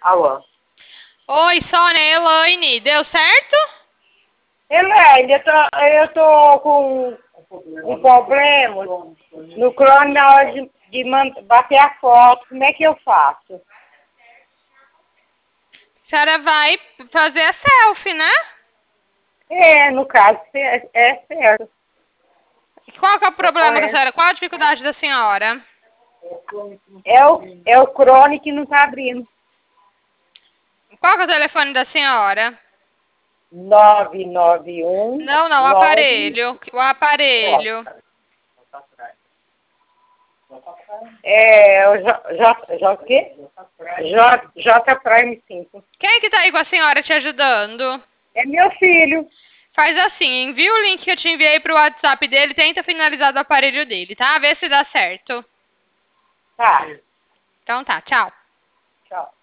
Alô? Oi, Sônia, Elaine, deu certo? Elaine, eu tô com um problema no Chrome na hora de bater a foto. Como é que eu faço? A senhora vai fazer a selfie, né? No caso, é certo. Qual que é o problema com a É, senhora? Qual a dificuldade da senhora? é o Chrome que não tá abrindo. Qual que é o telefone da senhora? 991 Não, não, o 9 aparelho. O aparelho. É o o quê? J Prime 5. Quem que tá aí com a senhora te ajudando? É meu filho. Faz assim, envia o link que eu te enviei pro WhatsApp dele, tenta finalizar do aparelho dele, tá? Vê se dá certo. Tá. Então tá, tchau. Tchau.